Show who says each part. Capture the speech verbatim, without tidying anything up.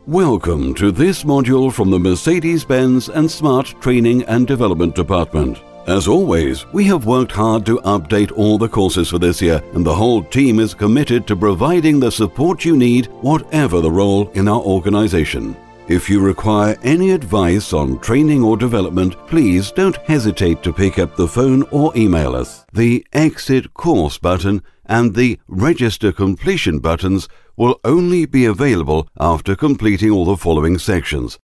Speaker 1: Welcome to this module from the Mercedes-Benz and Smart Training and Development Department. As always, we have worked hard to update all the courses for this year, and the whole team is committed to providing the support you need, whatever the role in our organization. If you require any advice on training or development, please don't hesitate to pick up the phone or email us. The Exit Course button and the Register Completion buttons will only be available after completing all the following sections.